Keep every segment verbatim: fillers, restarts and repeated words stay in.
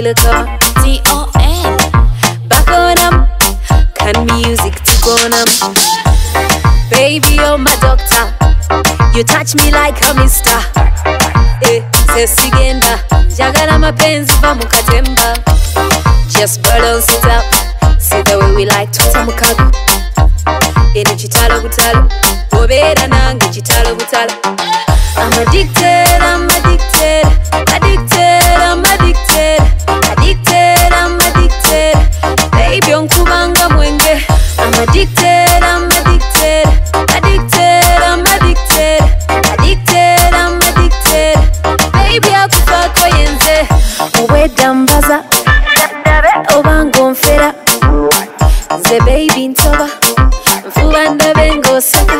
look up. D O N. Back on them. Can music tick on them. Baby, you're my doctor. You touch me like a mister. Eh, sesigenda. Jagala mapenzi va mukatemba. Just balance it up. See the way we like to tamukago. Eno chitalo butalo. Obera nange chitalo butalo. I'm addicted, I'm addicted. Addicted, I'm addicted. Addicted, I'm addicted. Baby, onkubanga mwenge. I'm addicted, I'm addicted. Addicted, I'm addicted. Addicted, I'm addicted. Baby, akufa koyenze. Oweda mbaza. Obanga onfera. Nze baby ntoba. Nfuba ndabe ng'oseka.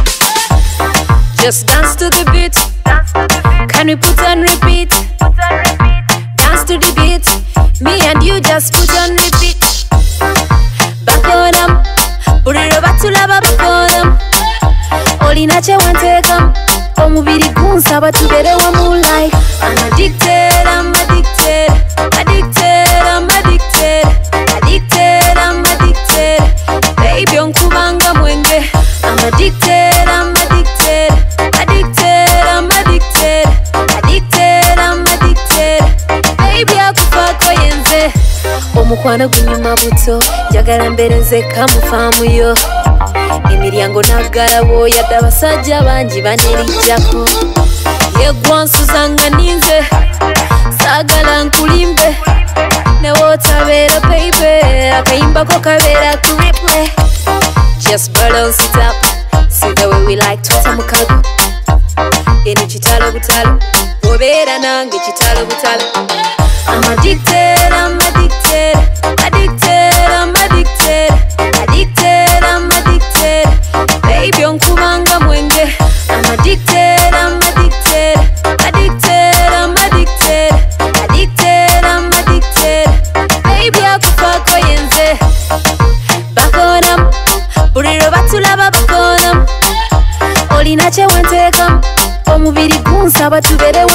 Just dance to the beat. Can we put on repeat? Dance to the beat. Me and you just put on repeat. Back on them. Buriro batulaba back on them. Olina che wantekam. Omubiri gunsaba tubere wa moonlight. I'm addicted, I'm addicted. Addicted, I'm addicted. Addicted, I'm addicted. Baby onkubanga mwenge. I'm addicted, I'm addicted. Addicted, I'm addicted. Addicted, I'm addicted. Baby akufa koyenze. Omukwano gunyuma buto. Njagala mbere nze kamufaamu yo. Emiryango nagalabo yadde abasajja bangi banerijjako. Yeggwa nsuzanga ninze. Saagala nkulimbe. Ne wootabeera baby. Akayimbako kabeera ku replay. Just balance it up. See the way we like to tamukago. Eno chitalo butalo. Obera nange chitalo butalo. I'm addicted, I'm addicted. Addicted, I'm addicted. Addicted, I'm addicted. Baby onkubanga mwenge. I'm addicted, I'm addicted. Addicted, I'm addicted. Addicted, I'm addicted. Baby akufa koyenze. Back on them. Buriro batulaba back on them. Olina che wantekam. Omubiri gunsaba tubere